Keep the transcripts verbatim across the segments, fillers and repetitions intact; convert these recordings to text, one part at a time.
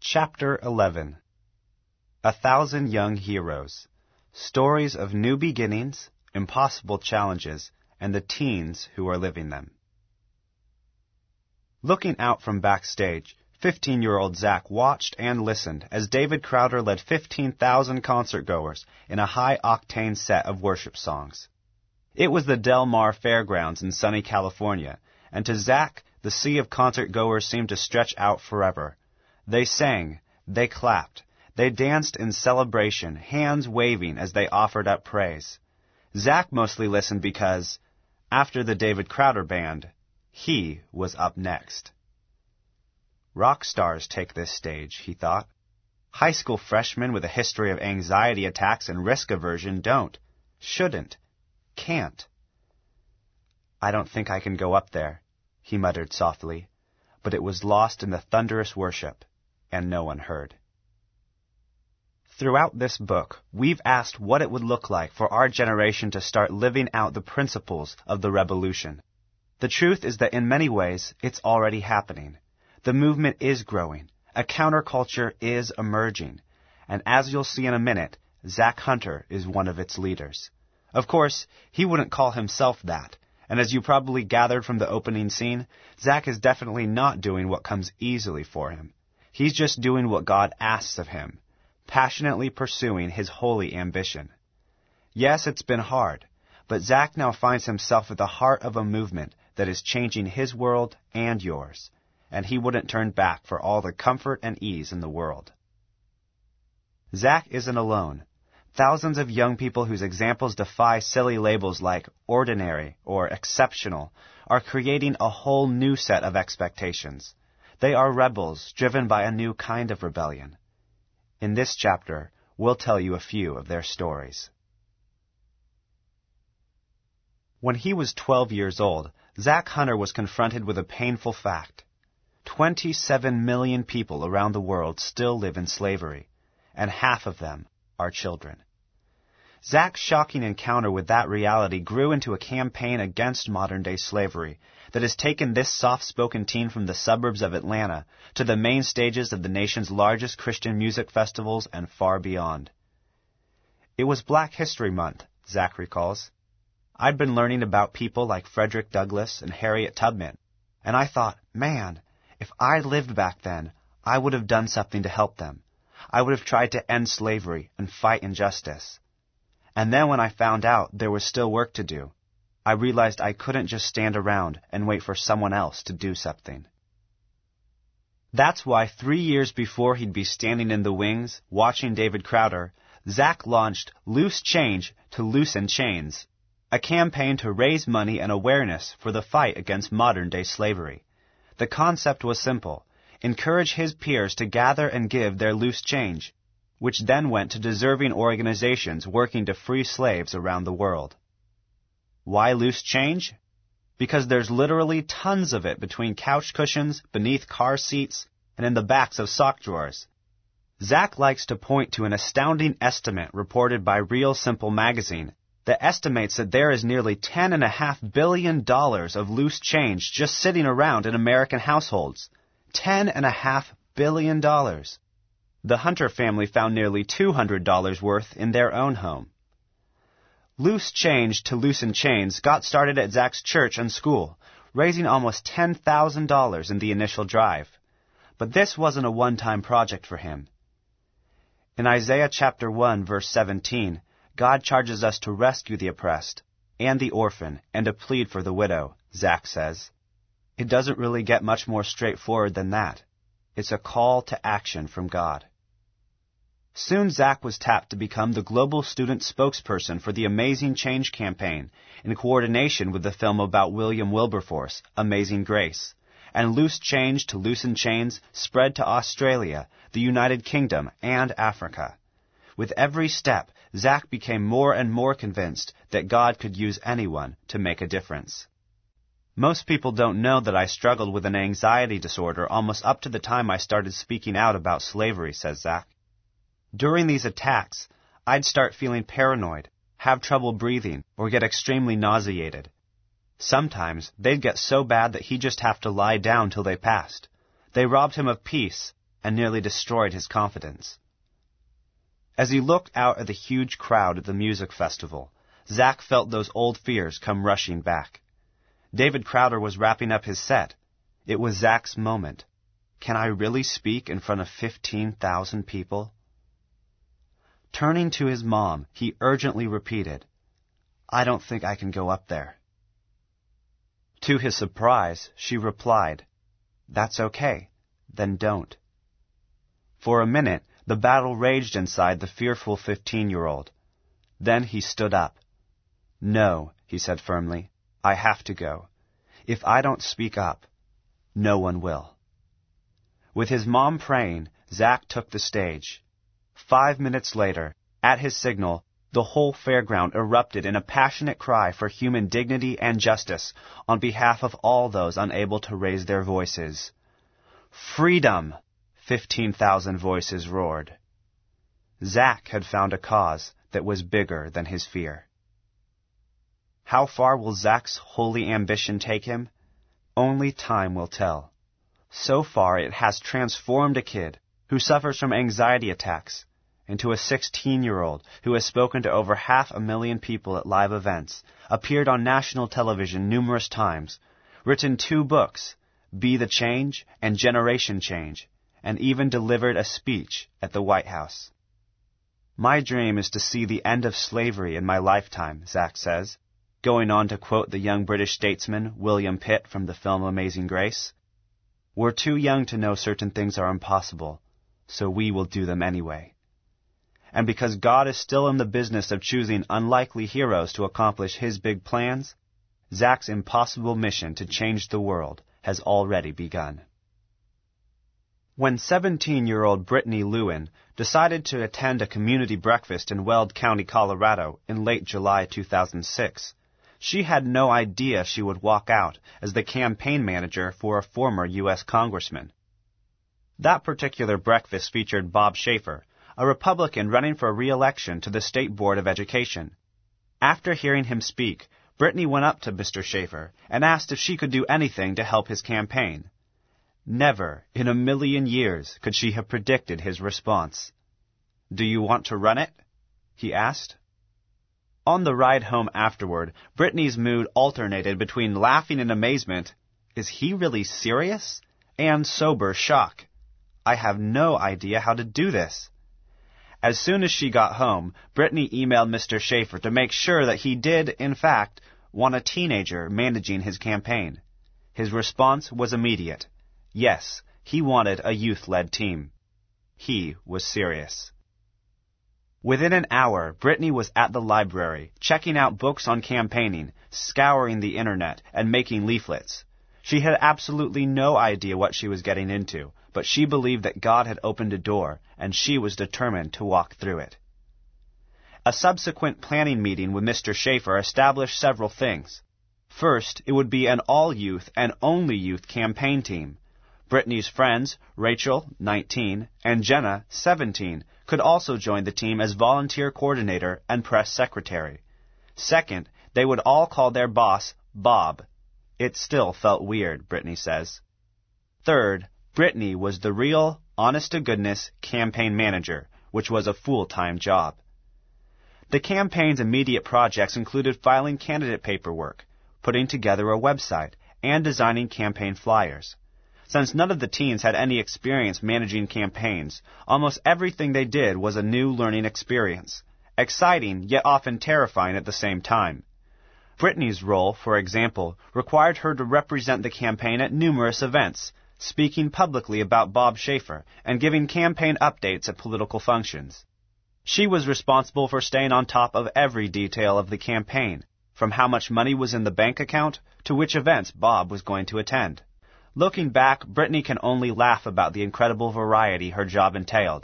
Chapter eleven. A Thousand Young Heroes. Stories of new beginnings, impossible challenges, and the teens who are living them. Looking out from backstage, fifteen-year-old Zach watched and listened as David Crowder led fifteen thousand concertgoers in a high-octane set of worship songs. It was the Del Mar Fairgrounds in sunny California, and to Zach, the sea of concertgoers seemed to stretch out forever. They sang, they clapped, they danced in celebration, hands waving as they offered up praise. Zach mostly listened because, after the David Crowder Band, he was up next. Rock stars take this stage, he thought. High school freshmen with a history of anxiety attacks and risk aversion don't, shouldn't, can't. I don't think I can go up there, he muttered softly, but it was lost in the thunderous worship, and no one heard. Throughout this book, we've asked what it would look like for our generation to start living out the principles of the revolution. The truth is that in many ways, it's already happening. The movement is growing. A counterculture is emerging. And as you'll see in a minute, Zach Hunter is one of its leaders. Of course, he wouldn't call himself that. And as you probably gathered from the opening scene, Zach is definitely not doing what comes easily for him. He's just doing what God asks of him, passionately pursuing his holy ambition. Yes, it's been hard, but Zach now finds himself at the heart of a movement that is changing his world and yours, and he wouldn't turn back for all the comfort and ease in the world. Zach isn't alone. Thousands of young people whose examples defy silly labels like ordinary or exceptional are creating a whole new set of expectations. They are rebels driven by a new kind of rebellion. In this chapter, we'll tell you a few of their stories. When he was twelve years old, Zach Hunter was confronted with a painful fact. twenty-seven million people around the world still live in slavery, and half of them are children. Zach's shocking encounter with that reality grew into a campaign against modern-day slavery that has taken this soft-spoken teen from the suburbs of Atlanta to the main stages of the nation's largest Christian music festivals and far beyond. It was Black History Month, Zach recalls. I'd been learning about people like Frederick Douglass and Harriet Tubman, and I thought, man, if I lived back then, I would have done something to help them. I would have tried to end slavery and fight injustice. And then when I found out there was still work to do, I realized I couldn't just stand around and wait for someone else to do something. That's why three years before he'd be standing in the wings, watching David Crowder, Zach launched Loose Change to Loosen Chains, a campaign to raise money and awareness for the fight against modern-day slavery. The concept was simple: encourage his peers to gather and give their loose change, which then went to deserving organizations working to free slaves around the world. Why loose change? Because there's literally tons of it between couch cushions, beneath car seats, and in the backs of sock drawers. Zach likes to point to an astounding estimate reported by Real Simple magazine that estimates that there is nearly ten and a half billion dollars of loose change just sitting around in American households. Ten and a half billion dollars. The Hunter family found nearly two hundred dollars worth in their own home. Loose Change to Loosen Chains got started at Zach's church and school, raising almost ten thousand dollars in the initial drive. But this wasn't a one-time project for him. In Isaiah chapter one, verse seventeen, God charges us to rescue the oppressed and the orphan and to plead for the widow, Zach says. It doesn't really get much more straightforward than that. It's a call to action from God. Soon Zach was tapped to become the global student spokesperson for the Amazing Change campaign in coordination with the film about William Wilberforce, Amazing Grace, and Loose Change to Loosen Chains spread to Australia, the United Kingdom, and Africa. With every step, Zach became more and more convinced that God could use anyone to make a difference. Most people don't know that I struggled with an anxiety disorder almost up to the time I started speaking out about slavery, says Zach. During these attacks, I'd start feeling paranoid, have trouble breathing, or get extremely nauseated. Sometimes they'd get so bad that he'd just have to lie down till they passed. They robbed him of peace, and nearly destroyed his confidence. As he looked out at the huge crowd at the music festival, Zach felt those old fears come rushing back. David Crowder was wrapping up his set. It was Zach's moment. Can I really speak in front of fifteen thousand people? Turning to his mom, he urgently repeated, I don't think I can go up there. To his surprise, she replied, That's okay. Then don't. For a minute, the battle raged inside the fearful fifteen-year-old. Then he stood up. No, he said firmly, I have to go. If I don't speak up, no one will. With his mom praying, Zach took the stage. Five minutes later, at his signal, the whole fairground erupted in a passionate cry for human dignity and justice on behalf of all those unable to raise their voices. Freedom! Fifteen thousand voices roared. Zach had found a cause that was bigger than his fear. How far will Zach's holy ambition take him? Only time will tell. So far it has transformed a kid who suffers from anxiety attacks into a sixteen-year-old who has spoken to over half a million people at live events, appeared on national television numerous times, written two books, Be the Change and Generation Change, and even delivered a speech at the White House. My dream is to see the end of slavery in my lifetime, Zach says, going on to quote the young British statesman William Pitt from the film Amazing Grace. We're too young to know certain things are impossible, so we will do them anyway. And because God is still in the business of choosing unlikely heroes to accomplish his big plans, Zach's impossible mission to change the world has already begun. When seventeen-year-old Brittany Lewin decided to attend a community breakfast in Weld County, Colorado in late July two thousand six, she had no idea she would walk out as the campaign manager for a former U S congressman. That particular breakfast featured Bob Schaefer, a Republican running for re-election to the State Board of Education. After hearing him speak, Brittany went up to Mister Schaefer and asked if she could do anything to help his campaign. Never in a million years could she have predicted his response. Do you want to run it? He asked. On the ride home afterward, Brittany's mood alternated between laughing in amazement, is he really serious? And sober shock. I have no idea how to do this. As soon as she got home, Brittany emailed Mister Schaefer to make sure that he did, in fact, want a teenager managing his campaign. His response was immediate. Yes, he wanted a youth-led team. He was serious. Within an hour, Brittany was at the library, checking out books on campaigning, scouring the internet, and making leaflets. She had absolutely no idea what she was getting into, but she believed that God had opened a door, and she was determined to walk through it. A subsequent planning meeting with Mister Schaefer established several things. First, it would be an all-youth and only youth campaign team. Brittany's friends, Rachel, nineteen, and Jenna, seventeen, could also join the team as volunteer coordinator and press secretary. Second, they would all call their boss Bob. It still felt weird, Brittany says. Third, Brittany was the real, honest-to-goodness campaign manager, which was a full-time job. The campaign's immediate projects included filing candidate paperwork, putting together a website, and designing campaign flyers. Since none of the teens had any experience managing campaigns, almost everything they did was a new learning experience, exciting yet often terrifying at the same time. Brittany's role, for example, required her to represent the campaign at numerous events, speaking publicly about Bob Schaefer and giving campaign updates at political functions. She was responsible for staying on top of every detail of the campaign, from how much money was in the bank account to which events Bob was going to attend. Looking back, Brittany can only laugh about the incredible variety her job entailed.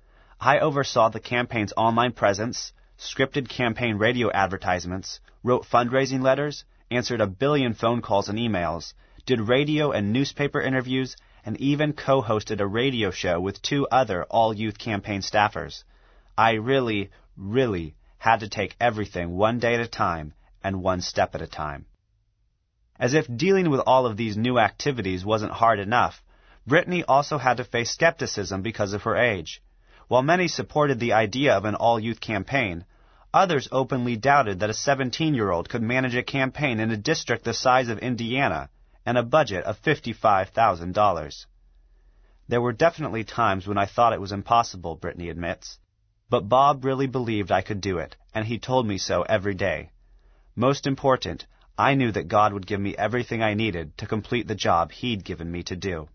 I oversaw the campaign's online presence, scripted campaign radio advertisements, wrote fundraising letters, answered a billion phone calls and emails, did radio and newspaper interviews, and even co-hosted a radio show with two other all-youth campaign staffers. I really, really had to take everything one day at a time and one step at a time. As if dealing with all of these new activities wasn't hard enough, Brittany also had to face skepticism because of her age. While many supported the idea of an all-youth campaign, others openly doubted that a seventeen-year-old could manage a campaign in a district the size of Indiana and a budget of fifty-five thousand dollars. There were definitely times when I thought it was impossible, Brittany admits. But Bob really believed I could do it, and he told me so every day. Most important, I knew that God would give me everything I needed to complete the job He'd given me to do.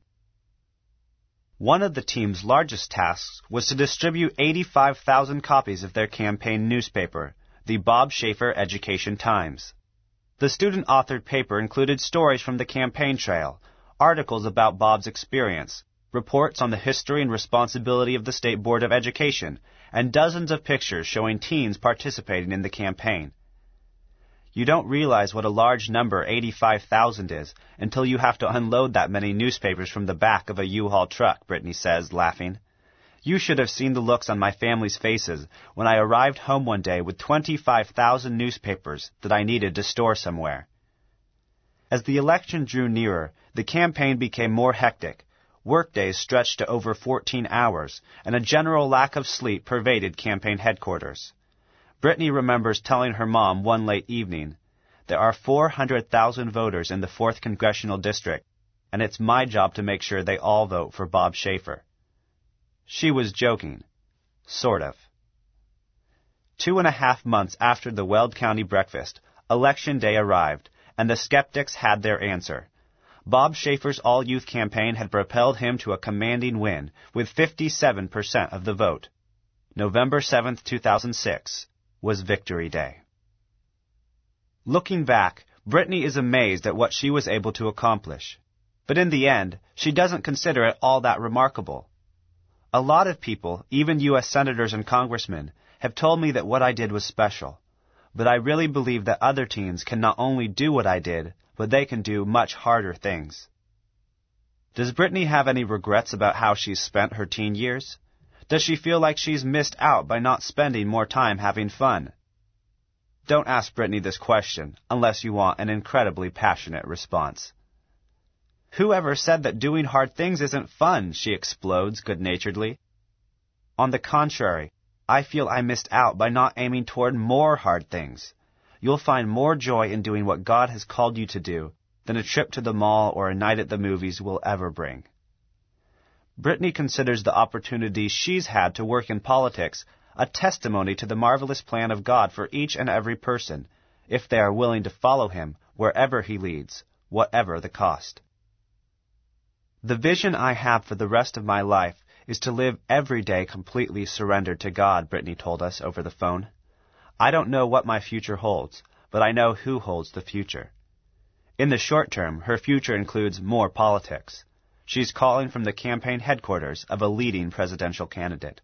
One of the team's largest tasks was to distribute eighty-five thousand copies of their campaign newspaper, the Bob Schaefer Education Times. The student-authored paper included stories from the campaign trail, articles about Bob's experience, reports on the history and responsibility of the State Board of Education, and dozens of pictures showing teens participating in the campaign. You don't realize what a large number eighty-five thousand is until you have to unload that many newspapers from the back of a U-Haul truck, Brittany says, laughing. You should have seen the looks on my family's faces when I arrived home one day with twenty-five thousand newspapers that I needed to store somewhere. As the election drew nearer, the campaign became more hectic. Workdays stretched to over fourteen hours, and a general lack of sleep pervaded campaign headquarters. Brittany remembers telling her mom one late evening, "There are four hundred thousand voters in the fourth Congressional District, and it's my job to make sure they all vote for Bob Schaefer." She was joking. Sort of. Two and a half months after the Weld County breakfast, Election Day arrived, and the skeptics had their answer. Bob Schaefer's all-youth campaign had propelled him to a commanding win, with fifty-seven percent of the vote. November seventh, two thousand six, was Victory Day. Looking back, Brittany is amazed at what she was able to accomplish. But in the end, she doesn't consider it all that remarkable. A lot of people, even U S senators and congressmen, have told me that what I did was special. But I really believe that other teens can not only do what I did, but they can do much harder things. Does Brittany have any regrets about how she's spent her teen years? Does she feel like she's missed out by not spending more time having fun? Don't ask Brittany this question unless you want an incredibly passionate response. Whoever said that doing hard things isn't fun, she explodes good-naturedly. On the contrary, I feel I missed out by not aiming toward more hard things. You'll find more joy in doing what God has called you to do than a trip to the mall or a night at the movies will ever bring. Brittany considers the opportunities she's had to work in politics a testimony to the marvelous plan of God for each and every person, if they are willing to follow Him wherever He leads, whatever the cost. The vision I have for the rest of my life is to live every day completely surrendered to God, Brittany told us over the phone. I don't know what my future holds, but I know who holds the future. In the short term, her future includes more politics. She's calling from the campaign headquarters of a leading presidential candidate.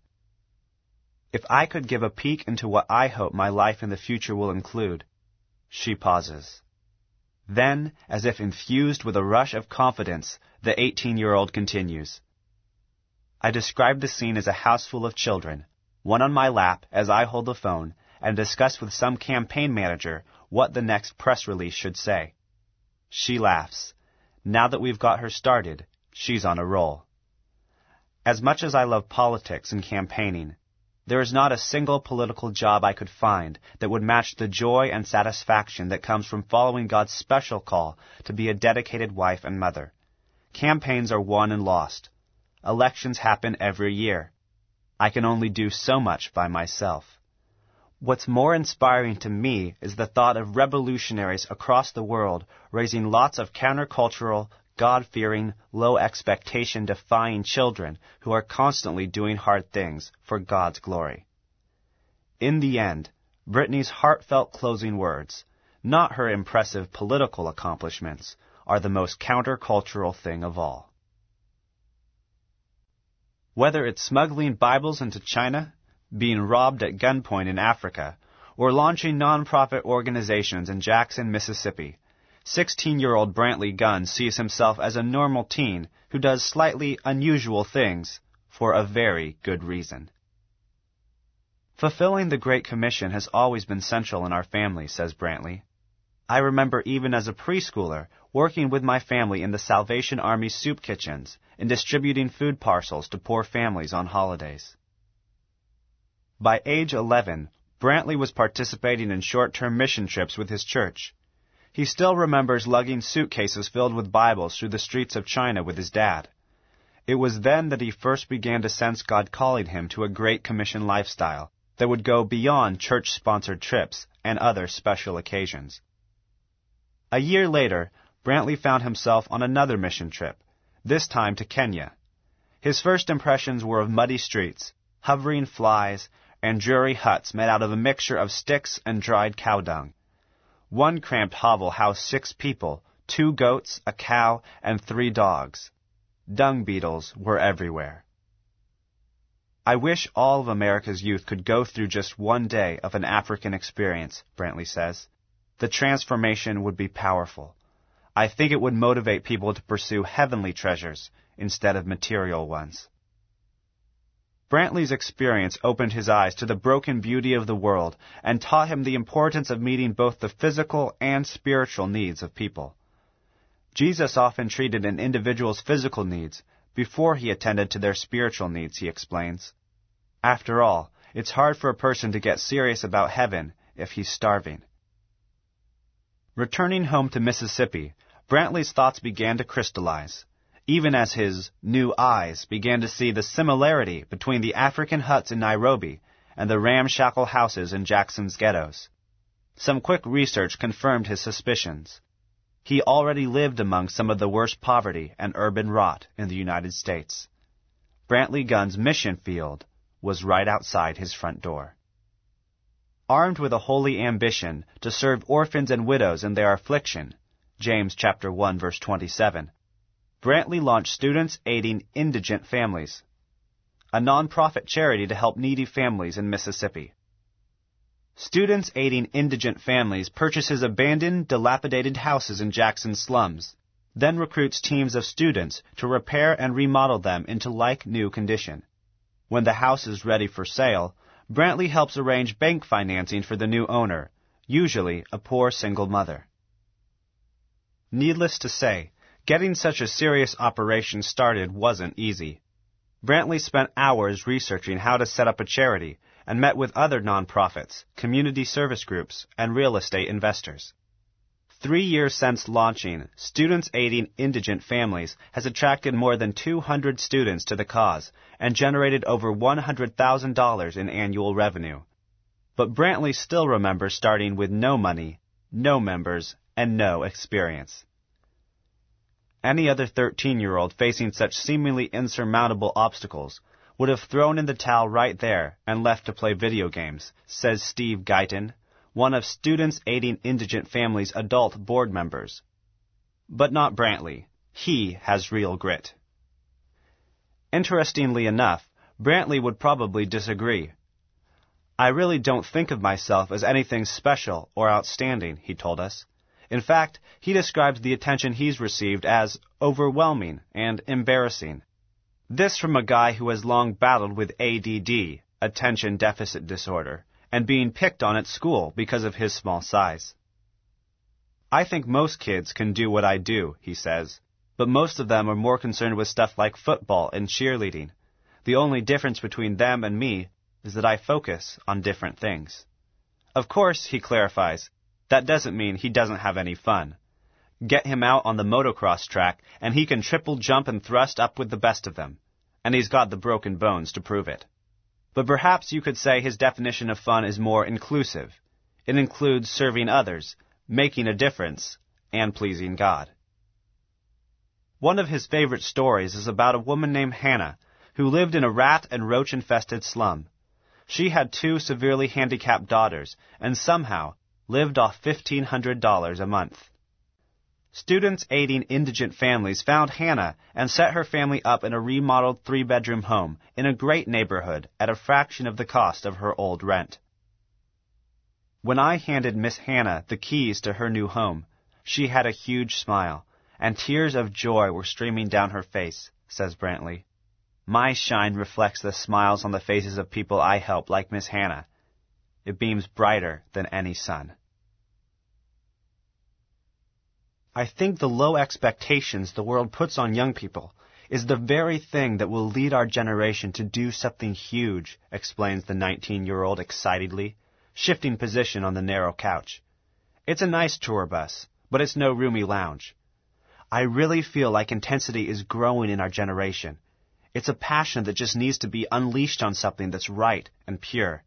If I could give a peek into what I hope my life in the future will include, she pauses. Then, as if infused with a rush of confidence, the eighteen-year-old continues. I describe the scene as a house full of children, one on my lap as I hold the phone, and discuss with some campaign manager what the next press release should say. She laughs. Now that we've got her started, she's on a roll. As much as I love politics and campaigning, there is not a single political job I could find that would match the joy and satisfaction that comes from following God's special call to be a dedicated wife and mother. Campaigns are won and lost. Elections happen every year. I can only do so much by myself. What's more inspiring to me is the thought of revolutionaries across the world raising lots of countercultural, God-fearing, low-expectation-defying children who are constantly doing hard things for God's glory. In the end, Brittany's heartfelt closing words, not her impressive political accomplishments, are the most countercultural thing of all. Whether it's smuggling Bibles into China, being robbed at gunpoint in Africa, or launching nonprofit organizations in Jackson, Mississippi, sixteen-year-old Brantley Gunn sees himself as a normal teen who does slightly unusual things for a very good reason. Fulfilling the Great Commission has always been central in our family, says Brantley. I remember even as a preschooler working with my family in the Salvation Army soup kitchens in distributing food parcels to poor families on holidays. By age eleven, Brantley was participating in short-term mission trips with his church. He still remembers lugging suitcases filled with Bibles through the streets of China with his dad. It was then that he first began to sense God calling him to a Great Commission lifestyle that would go beyond church-sponsored trips and other special occasions. A year later, Brantley found himself on another mission trip, this time to Kenya. His first impressions were of muddy streets, hovering flies, and dreary huts made out of a mixture of sticks and dried cow dung. One cramped hovel housed six people, two goats, a cow, and three dogs. Dung beetles were everywhere. I wish all of America's youth could go through just one day of an African experience, Brantley says. The transformation would be powerful. I think it would motivate people to pursue heavenly treasures instead of material ones. Brantley's experience opened his eyes to the broken beauty of the world and taught him the importance of meeting both the physical and spiritual needs of people. Jesus often treated an individual's physical needs before he attended to their spiritual needs, he explains. After all, it's hard for a person to get serious about heaven if he's starving. Returning home to Mississippi, Brantley's thoughts began to crystallize, even as his new eyes began to see the similarity between the African huts in Nairobi and the ramshackle houses in Jackson's ghettos. Some quick research confirmed his suspicions. He already lived among some of the worst poverty and urban rot in the United States. Brantley Gunn's mission field was right outside his front door. Armed with a holy ambition to serve orphans and widows in their affliction, James chapter one verse twenty-seven, Brantley launched Students Aiding Indigent Families, a non-profit charity to help needy families in Mississippi. Students Aiding Indigent Families purchases abandoned, dilapidated houses in Jackson's slums, then recruits teams of students to repair and remodel them into like-new condition. When the house is ready for sale, Brantley helps arrange bank financing for the new owner, usually a poor single mother. Needless to say, getting such a serious operation started wasn't easy. Brantley spent hours researching how to set up a charity and met with other nonprofits, community service groups, and real estate investors. Three years since launching, Students Aiding Indigent Families has attracted more than two hundred students to the cause and generated over one hundred thousand dollars in annual revenue. But Brantley still remembers starting with no money, no members, and no experience. Any other thirteen-year-old facing such seemingly insurmountable obstacles would have thrown in the towel right there and left to play video games, says Steve Guyton, one of Students Aiding Indigent Families' adult board members. But not Brantley. He has real grit. Interestingly enough, Brantley would probably disagree. I really don't think of myself as anything special or outstanding, he told us. In fact, he describes the attention he's received as overwhelming and embarrassing. This from a guy who has long battled with A D D, attention deficit disorder, and being picked on at school because of his small size. I think most kids can do what I do, he says, but most of them are more concerned with stuff like football and cheerleading. The only difference between them and me is that I focus on different things. Of course, he clarifies, that doesn't mean he doesn't have any fun. Get him out on the motocross track, and he can triple jump and thrust up with the best of them. And he's got the broken bones to prove it. But perhaps you could say his definition of fun is more inclusive. It includes serving others, making a difference, and pleasing God. One of his favorite stories is about a woman named Hannah, who lived in a rat and roach-infested slum. She had two severely handicapped daughters, and somehow lived off fifteen hundred dollars a month. Students Aiding Indigent Families found Hannah and set her family up in a remodeled three-bedroom home in a great neighborhood at a fraction of the cost of her old rent. When I handed Miss Hannah the keys to her new home, she had a huge smile, and tears of joy were streaming down her face, says Brantley. My shine reflects the smiles on the faces of people I help like Miss Hannah. It beams brighter than any sun. I think the low expectations the world puts on young people is the very thing that will lead our generation to do something huge, explains the nineteen-year-old excitedly, shifting position on the narrow couch. It's a nice tour bus, but it's no roomy lounge. I really feel like intensity is growing in our generation. It's a passion that just needs to be unleashed on something that's right and pure.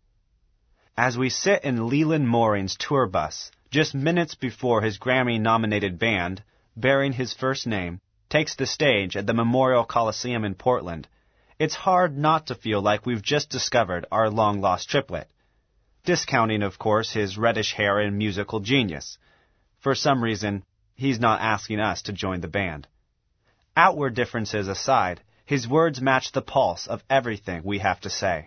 As we sit in Leland Mooring's tour bus, just minutes before his Grammy-nominated band, bearing his first name, takes the stage at the Memorial Coliseum in Portland, it's hard not to feel like we've just discovered our long-lost triplet. Discounting, of course, his reddish hair and musical genius. For some reason, he's not asking us to join the band. Outward differences aside, his words match the pulse of everything we have to say.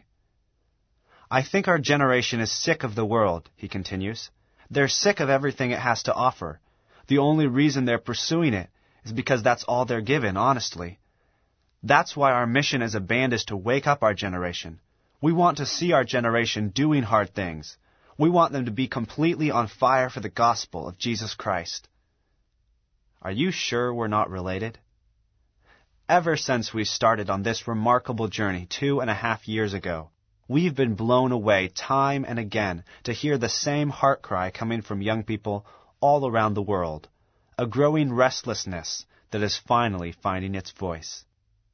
I think our generation is sick of the world, he continues. They're sick of everything it has to offer. The only reason they're pursuing it is because that's all they're given, honestly. That's why our mission as a band is to wake up our generation. We want to see our generation doing hard things. We want them to be completely on fire for the gospel of Jesus Christ. Are you sure we're not related? Ever since we started on this remarkable journey two and a half years ago, we've been blown away time and again to hear the same heart cry coming from young people all around the world, a growing restlessness that is finally finding its voice.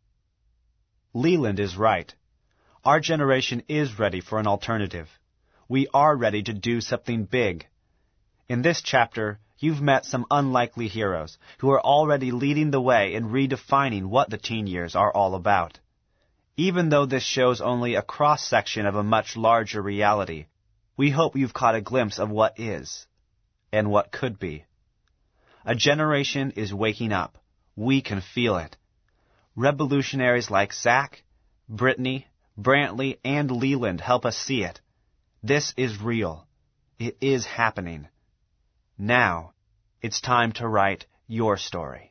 Leland is right. Our generation is ready for an alternative. We are ready to do something big. In this chapter, you've met some unlikely heroes who are already leading the way in redefining what the teen years are all about. Even though this shows only a cross-section of a much larger reality, we hope you've caught a glimpse of what is and what could be. A generation is waking up. We can feel it. Revolutionaries like Zach, Brittany, Brantley, and Leland help us see it. This is real. It is happening. Now, it's time to write your story.